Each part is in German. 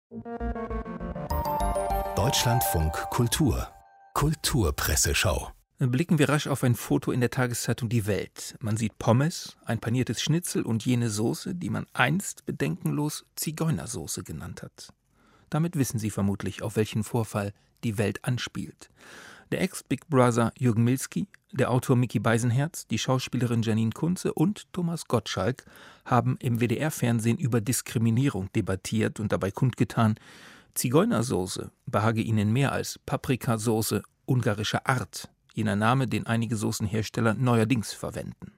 Deutschlandfunk Kultur Kulturpresseschau. Blicken wir rasch auf ein Foto in der Tageszeitung Die Welt. Man sieht Pommes, ein paniertes Schnitzel und jene Soße, die man einst bedenkenlos Zigeunersoße genannt hat. Damit wissen Sie vermutlich, auf welchen Vorfall Die Welt anspielt. Der Ex-Big Brother Jürgen Milski, der Autor Micky Beisenherz, die Schauspielerin Janine Kunze und Thomas Gottschalk haben im WDR-Fernsehen über Diskriminierung debattiert und dabei kundgetan, Zigeunersoße behage ihnen mehr als Paprikasoße ungarischer Art, jener Name, den einige Soßenhersteller neuerdings verwenden.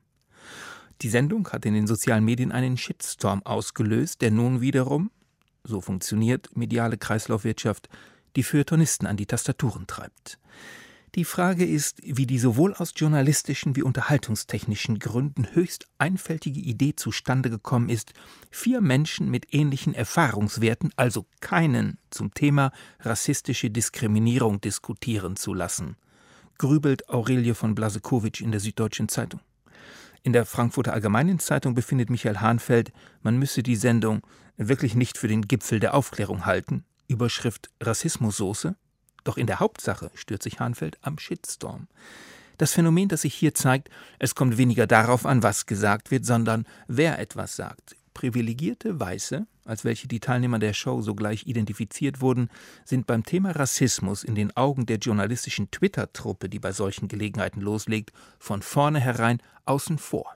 Die Sendung hat in den sozialen Medien einen Shitstorm ausgelöst, der nun wiederum, so funktioniert mediale Kreislaufwirtschaft, die Feuilletonisten an die Tastaturen treibt. Die Frage ist, wie die sowohl aus journalistischen wie unterhaltungstechnischen Gründen höchst einfältige Idee zustande gekommen ist, 4 Menschen mit ähnlichen Erfahrungswerten, also keinen, zum Thema rassistische Diskriminierung diskutieren zu lassen, grübelt Aurelie von Blasekowitsch in der Süddeutschen Zeitung. In der Frankfurter Allgemeinen Zeitung befindet Michael Hahnfeld, man müsse die Sendung wirklich nicht für den Gipfel der Aufklärung halten, Überschrift Rassismussoße. Doch in der Hauptsache stört sich Hahnfeld am Shitstorm. Das Phänomen, das sich hier zeigt, es kommt weniger darauf an, was gesagt wird, sondern wer etwas sagt. Privilegierte Weiße, als welche die Teilnehmer der Show sogleich identifiziert wurden, sind beim Thema Rassismus in den Augen der journalistischen Twitter-Truppe, die bei solchen Gelegenheiten loslegt, von vornherein außen vor.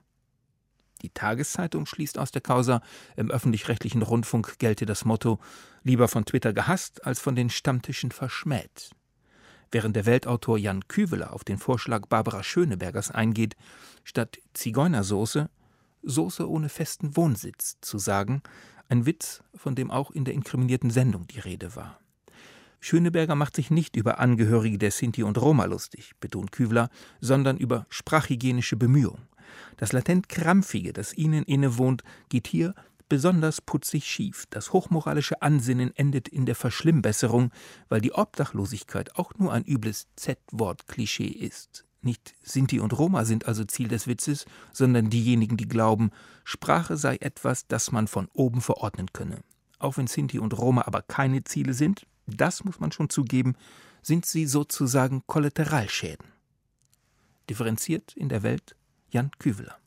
Die Tageszeitung schließt aus der Causa, im öffentlich-rechtlichen Rundfunk gelte das Motto, lieber von Twitter gehasst als von den Stammtischen verschmäht. Während der Weltautor Jan Küveler auf den Vorschlag Barbara Schönebergers eingeht, statt Zigeunersoße, Soße ohne festen Wohnsitz zu sagen, ein Witz, von dem auch in der inkriminierten Sendung die Rede war. Schöneberger macht sich nicht über Angehörige der Sinti und Roma lustig, betont Küveler, sondern über sprachhygienische Bemühungen. Das latent Krampfige, das ihnen innewohnt, geht hier besonders putzig schief. Das hochmoralische Ansinnen endet in der Verschlimmbesserung, weil die Obdachlosigkeit auch nur ein übles Z-Wort-Klischee ist. Nicht Sinti und Roma sind also Ziel des Witzes, sondern diejenigen, die glauben, Sprache sei etwas, das man von oben verordnen könne. Auch wenn Sinti und Roma aber keine Ziele sind, das muss man schon zugeben, sind sie sozusagen Kollateralschäden. Differenziert in der Welt Jan Küveler.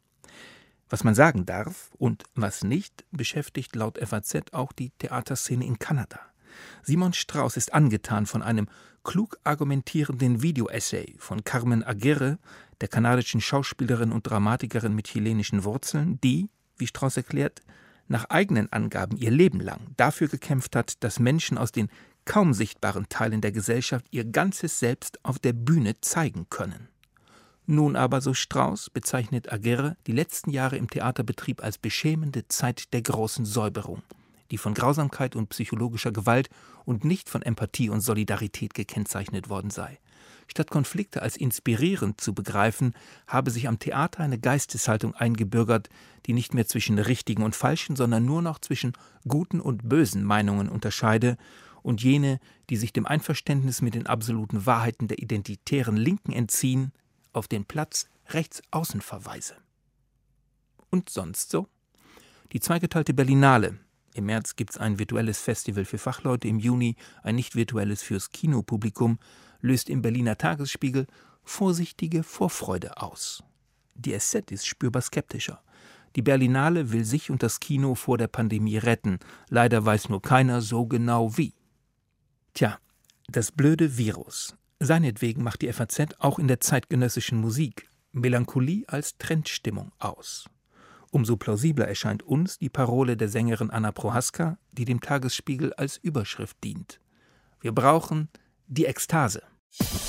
Was man sagen darf und was nicht, beschäftigt laut FAZ auch die Theaterszene in Kanada. Simon Strauss ist angetan von einem klug argumentierenden Video-Essay von Carmen Aguirre, der kanadischen Schauspielerin und Dramatikerin mit chilenischen Wurzeln, die, wie Strauss erklärt, nach eigenen Angaben ihr Leben lang dafür gekämpft hat, dass Menschen aus den kaum sichtbaren Teilen der Gesellschaft ihr ganzes Selbst auf der Bühne zeigen können. Nun aber, so Strauss, bezeichnet Aguirre die letzten Jahre im Theaterbetrieb als beschämende Zeit der großen Säuberung, die von Grausamkeit und psychologischer Gewalt und nicht von Empathie und Solidarität gekennzeichnet worden sei. Statt Konflikte als inspirierend zu begreifen, habe sich am Theater eine Geisteshaltung eingebürgert, die nicht mehr zwischen richtigen und falschen, sondern nur noch zwischen guten und bösen Meinungen unterscheide und jene, die sich dem Einverständnis mit den absoluten Wahrheiten der identitären Linken entziehen, auf den Platz rechts außen verweise. Und sonst so? Die zweigeteilte Berlinale. Im März gibt es ein virtuelles Festival für Fachleute, im Juni ein nicht virtuelles fürs Kinopublikum, löst im Berliner Tagesspiegel vorsichtige Vorfreude aus. Die SZ ist spürbar skeptischer. Die Berlinale will sich und das Kino vor der Pandemie retten. Leider weiß nur keiner so genau wie. Tja, das blöde Virus. Seinetwegen macht die FAZ auch in der zeitgenössischen Musik Melancholie als Trendstimmung aus. Umso plausibler erscheint uns die Parole der Sängerin Anna Prohaska, die dem Tagesspiegel als Überschrift dient. Wir brauchen die Ekstase.